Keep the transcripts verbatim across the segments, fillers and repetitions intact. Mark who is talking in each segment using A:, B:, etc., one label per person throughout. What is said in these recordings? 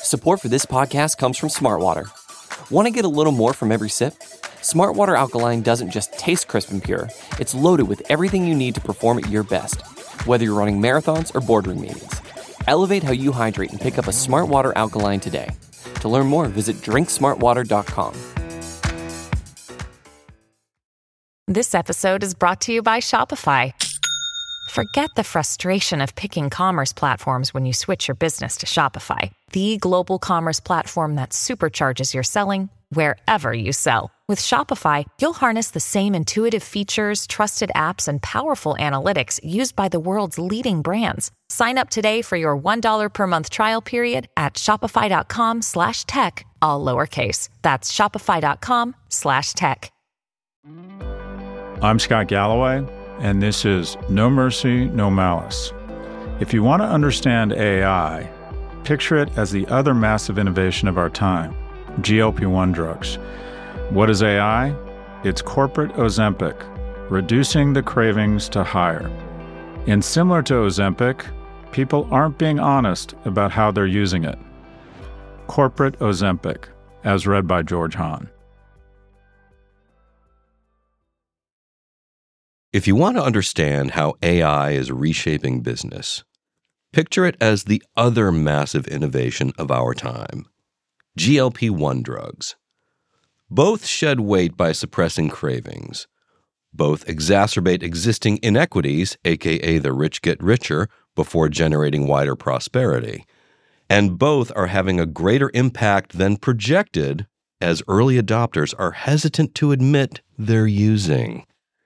A: Support for this podcast comes from Smartwater. Want to get a little more from every sip? Smartwater Alkaline doesn't just taste crisp and pure, it's loaded with everything you need to perform at your best, whether you're running marathons or boardroom meetings. Elevate how you hydrate and pick up a Smartwater Alkaline today. To learn more, visit drink smartwater dot com.
B: This episode is brought to you by Shopify. Forget the frustration of picking commerce platforms when you switch your business to Shopify, the global commerce platform that supercharges your selling wherever you sell. With Shopify, you'll harness the same intuitive features, trusted apps, and powerful analytics used by the world's leading brands. Sign up today for your one dollar per month trial period at shopify.com slash tech, all lowercase. That's shopify.com slash tech.
C: I'm Scott Galloway, and this is No Mercy, No Malice. If you want to understand A I, picture it as the other massive innovation of our time, G L P one drugs. What is A I? It's corporate Ozempic, reducing the cravings to higher. And similar to Ozempic, people aren't being honest about how they're using it. Corporate Ozempic, as read by George Hahn.
D: If you want to understand how A I is reshaping business, picture it as the other massive innovation of our time, G L P one drugs. Both shed weight by suppressing cravings. Both exacerbate existing inequities, aka the rich get richer, before generating wider prosperity. And both are having a greater impact than projected, as early adopters are hesitant to admit they're using.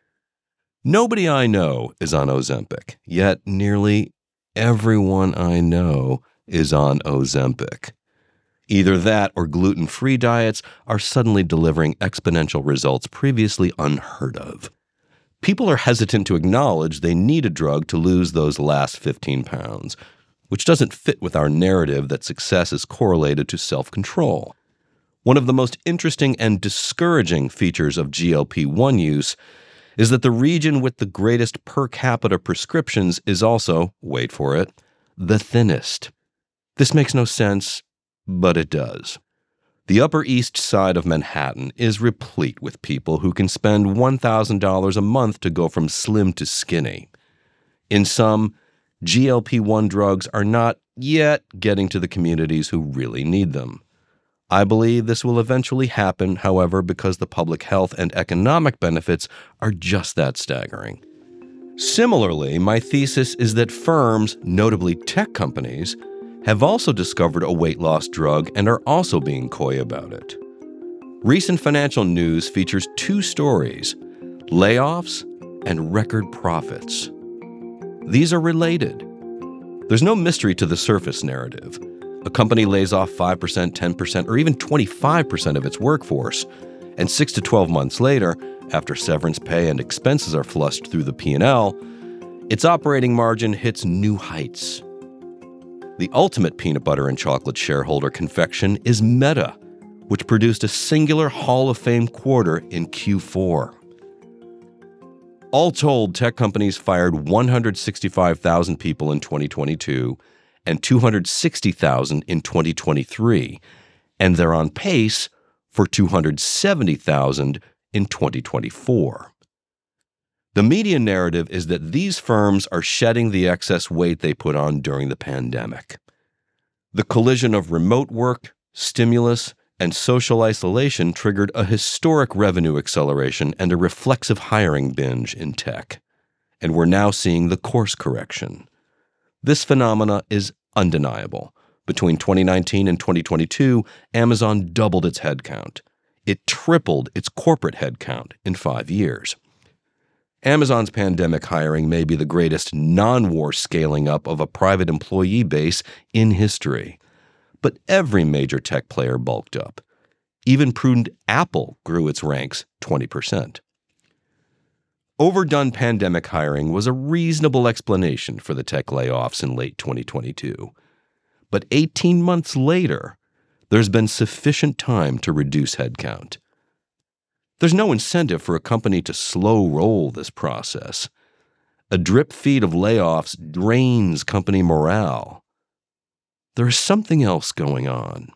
D: Nobody I know is on Ozempic, yet nearly everyone I know is on Ozempic. Either that or gluten-free diets are suddenly delivering exponential results previously unheard of. People are hesitant to acknowledge they need a drug to lose those last fifteen pounds, which doesn't fit with our narrative that success is correlated to self-control. One of the most interesting and discouraging features of G L P one use is that the region with the greatest per capita prescriptions is also, wait for it, the thinnest. This makes no sense, but it does. The Upper East Side of Manhattan is replete with people who can spend one thousand dollars a month to go from slim to skinny. In sum, G L P one drugs are not yet getting to the communities who really need them. I believe this will eventually happen, however, because the public health and economic benefits are just that staggering. Similarly, my thesis is that firms, notably tech companies, have also discovered a weight loss drug and are also being coy about it. Recent financial news features two stories, layoffs and record profits. These are related. There's no mystery to the surface narrative. A company lays off five percent, ten percent, or even twenty-five percent of its workforce, and six to twelve months later, after severance pay and expenses are flushed through the P and L, its operating margin hits new heights. The ultimate peanut butter and chocolate shareholder confection is Meta, which produced a singular Hall of Fame quarter in Q four. All told, tech companies fired one hundred sixty-five thousand people in twenty twenty-two and two hundred sixty thousand in twenty twenty-three, and they're on pace for two hundred seventy thousand in twenty twenty-four. The media narrative is that these firms are shedding the excess weight they put on during the pandemic. The collision of remote work, stimulus, and social isolation triggered a historic revenue acceleration and a reflexive hiring binge in tech. And we're now seeing the course correction. This phenomena is undeniable. Between twenty nineteen and twenty twenty-two, Amazon doubled its headcount. It tripled its corporate headcount in five years. Amazon's pandemic hiring may be the greatest non-war scaling up of a private employee base in history. But every major tech player bulked up. Even prudent Apple grew its ranks twenty percent. Overdone pandemic hiring was a reasonable explanation for the tech layoffs in late twenty twenty-two. But eighteen months later, there's been sufficient time to reduce headcount. There's no incentive for a company to slow roll this process. A drip feed of layoffs drains company morale. there is something else going on.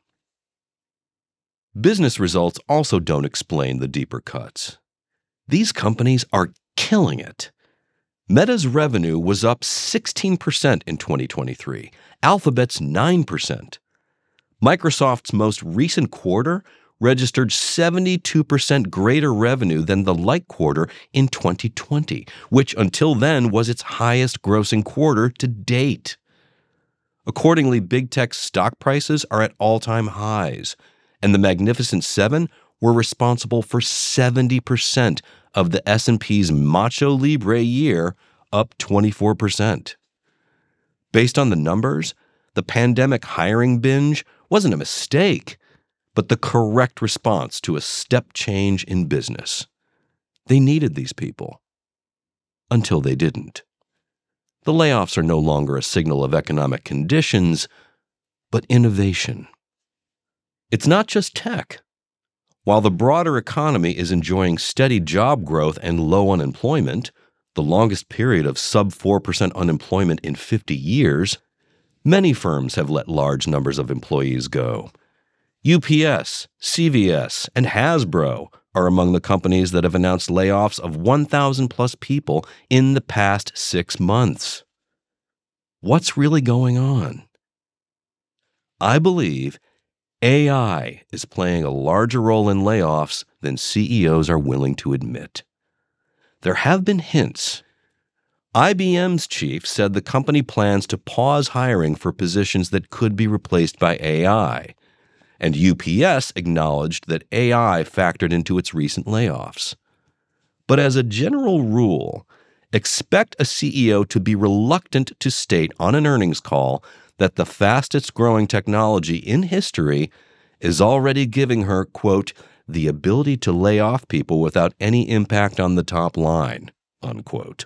D: Business results also don't explain the deeper cuts. These companies are killing it. Meta's revenue was up sixteen percent in twenty twenty-three, Alphabet's nine percent. Microsoft's most recent quarter registered seventy-two percent greater revenue than the like quarter in twenty twenty, which until then was its highest grossing quarter to date. Accordingly, big tech's stock prices are at all-time highs, and the Magnificent Seven were responsible for seventy percent of the S and P's Macho Libre year, up twenty-four percent. Based on the numbers, the pandemic hiring binge wasn't a mistake, but the correct response to a step change in business. They needed these people. Until they didn't. The layoffs are no longer a signal of economic conditions, but innovation. It's not just tech. While the broader economy is enjoying steady job growth and low unemployment, the longest period of sub four percent unemployment in fifty years, many firms have let large numbers of employees go. U P S, C V S, and Hasbro are among the companies that have announced layoffs of one thousand plus people in the past six months. What's really going on? I believe A I is playing a larger role in layoffs than C E Os are willing to admit. There have been hints. I B M's chief said the company plans to pause hiring for positions that could be replaced by A I, and U P S acknowledged that A I factored into its recent layoffs. But as a general rule, expect a C E O to be reluctant to state on an earnings call that the fastest growing technology in history is already giving her, quote, the ability to lay off people without any impact on the top line, unquote.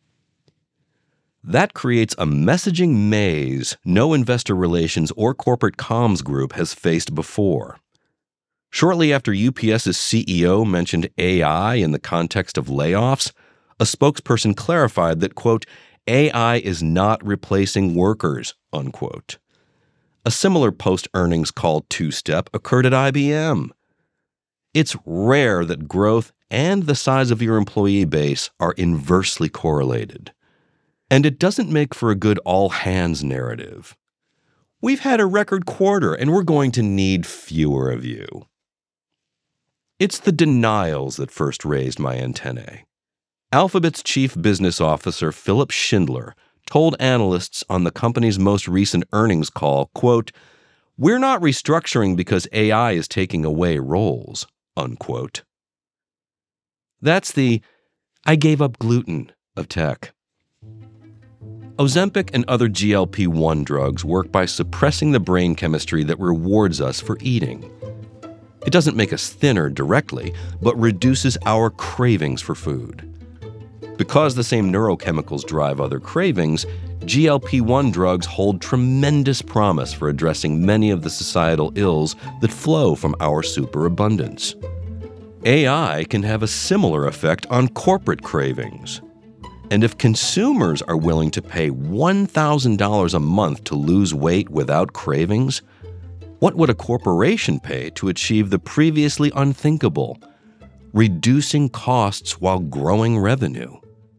D: That creates a messaging maze no investor relations or corporate comms group has faced before. Shortly after UPS's C E O mentioned A I in the context of layoffs, a spokesperson clarified that, quote, A I is not replacing workers, unquote. A similar post-earnings call two-step occurred at I B M. It's rare that growth and the size of your employee base are inversely correlated. And it doesn't make for a good all-hands narrative. We've had a record quarter, and we're going to need fewer of you. It's the denials that first raised my antennae. Alphabet's chief business officer, Philip Schindler, told analysts on the company's most recent earnings call, quote, we're not restructuring because A I is taking away roles, unquote. That's the I gave up gluten of tech. Ozempic and other G L P one drugs work by suppressing the brain chemistry that rewards us for eating. It doesn't make us thinner directly, but reduces our cravings for food. Because the same neurochemicals drive other cravings, G L P one drugs hold tremendous promise for addressing many of the societal ills that flow from our superabundance. A I can have a similar effect on corporate cravings. And if consumers are willing to pay one thousand dollars a month to lose weight without cravings, what would a corporation pay to achieve the previously unthinkable, reducing costs while growing revenue?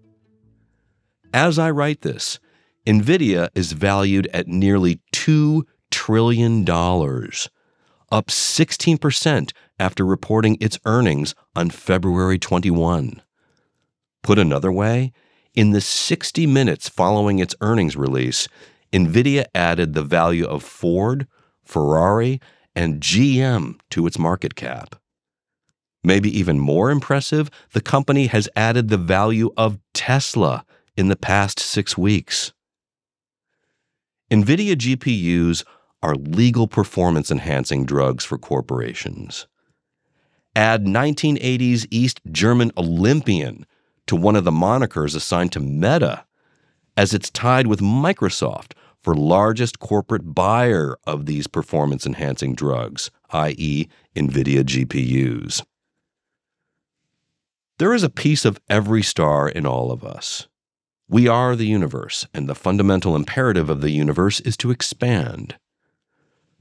D: As I write this, NVIDIA is valued at nearly two trillion dollars, up sixteen percent after reporting its earnings on February twenty-first. Put another way, in the sixty minutes following its earnings release, NVIDIA added the value of Ford, Ferrari, and G M to its market cap. Maybe even more impressive, the company has added the value of Tesla in the past six weeks. NVIDIA G P Us are legal performance-enhancing drugs for corporations. Add nineteen eighties East German Olympian to one of the monikers assigned to Meta, as it's tied with Microsoft for largest corporate buyer of these performance-enhancing drugs, that is, NVIDIA G P Us. There is a piece of every star in all of us. We are the universe, and the fundamental imperative of the universe is to expand.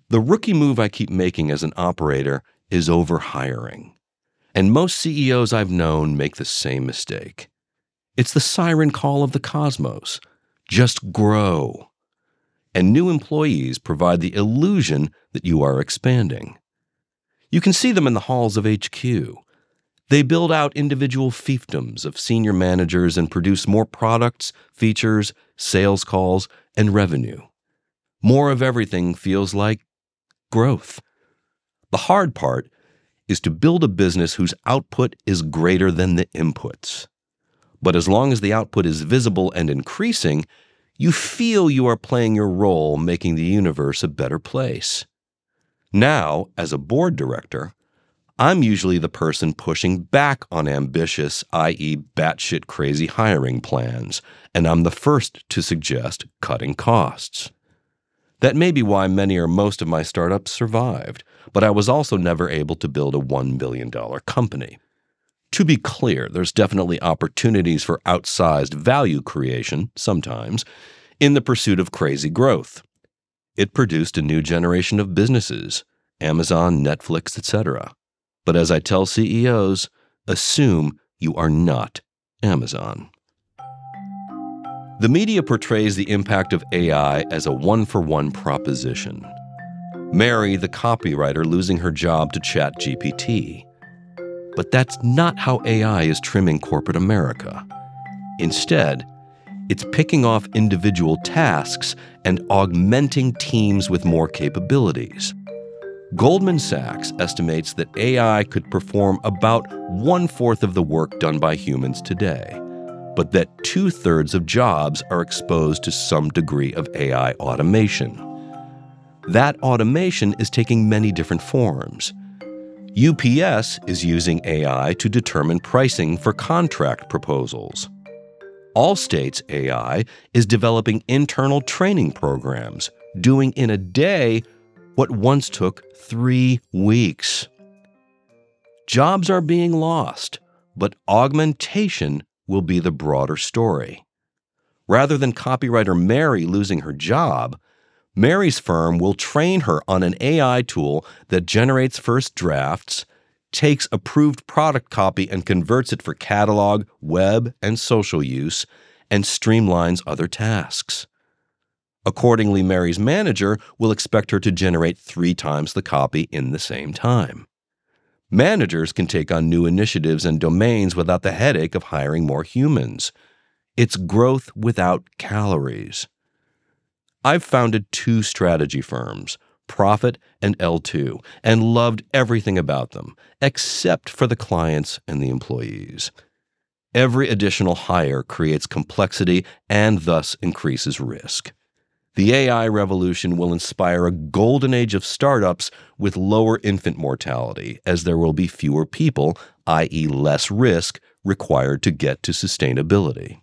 D: The rookie move I keep making as an operator is overhiring. And most C E Os I've known make the same mistake. It's the siren call of the cosmos. Just grow. And new employees provide the illusion that you are expanding. You can see them in the halls of H Q. They build out individual fiefdoms of senior managers and produce more products, features, sales calls, and revenue. More of everything feels like growth. The hard part is to build a business whose output is greater than the inputs. But as long as the output is visible and increasing, you feel you are playing your role making the universe a better place. Now, as a board director, I'm usually the person pushing back on ambitious, that is batshit crazy hiring plans, and I'm the first to suggest cutting costs. That may be why many or most of my startups survived, but I was also never able to build a one billion dollars company. To be clear, there's definitely opportunities for outsized value creation, sometimes, in the pursuit of crazy growth. It produced a new generation of businesses, Amazon, Netflix, et cetera. But as I tell C E Os, assume you are not Amazon. The media portrays the impact of A I as a one-for-one proposition. Mary, the copywriter, losing her job to ChatGPT. But that's not how A I is trimming corporate America. Instead, it's picking off individual tasks and augmenting teams with more capabilities. Goldman Sachs estimates that A I could perform about one-fourth of the work done by humans today, but that two-thirds of jobs are exposed to some degree of A I automation. That automation is taking many different forms. U P S is using A I to determine pricing for contract proposals. Allstate's A I is developing internal training programs, doing in a day what once took three weeks. Jobs are being lost, but augmentation will be the broader story. Rather than copywriter Mary losing her job, Mary's firm will train her on an A I tool that generates first drafts, takes approved product copy and converts it for catalog, web, and social use, and streamlines other tasks. Accordingly, Mary's manager will expect her to generate three times the copy in the same time. Managers can take on new initiatives and domains without the headache of hiring more humans. It's growth without calories. I've founded two strategy firms, Profit and L two, and loved everything about them, except for the clients and the employees. Every additional hire creates complexity and thus increases risk. The A I revolution will inspire a golden age of startups with lower infant mortality, as there will be fewer people, that is less risk, required to get to sustainability.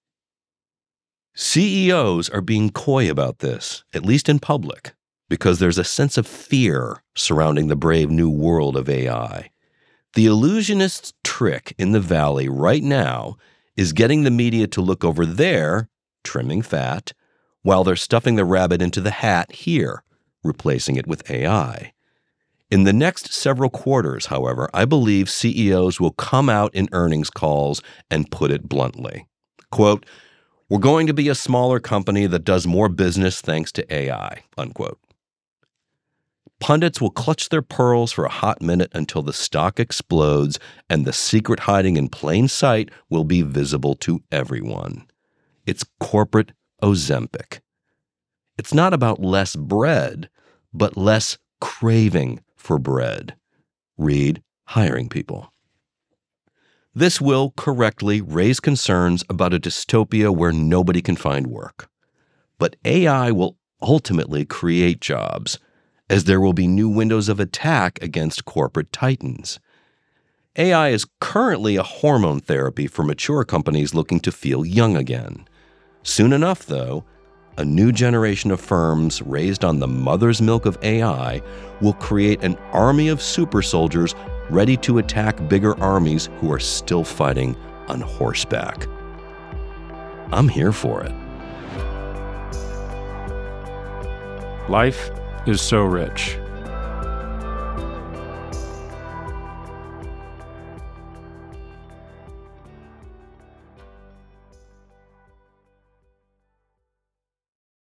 D: C E Os are being coy about this, at least in public, because there's a sense of fear surrounding the brave new world of A I. The illusionist's trick in the valley right now is getting the media to look over there, trimming fat, while they're stuffing the rabbit into the hat here, replacing it with A I. In the next several quarters, however, I believe C E Os will come out in earnings calls and put it bluntly. Quote, "We're going to be a smaller company that does more business thanks to A I," unquote. Pundits will clutch their pearls for a hot minute until the stock explodes and the secret hiding in plain sight will be visible to everyone. It's corporate Ozempic. It's not about less bread, but less craving for bread. Read Hiring People. This will correctly raise concerns about a dystopia where nobody can find work. But A I will ultimately create jobs, as there will be new windows of attack against corporate titans. A I is currently a hormone therapy for mature companies looking to feel young again. Soon enough, though, a new generation of firms raised on the mother's milk of A I will create an army of super soldiers ready to attack bigger armies who are still fighting on horseback. I'm here for it.
C: Life is so rich.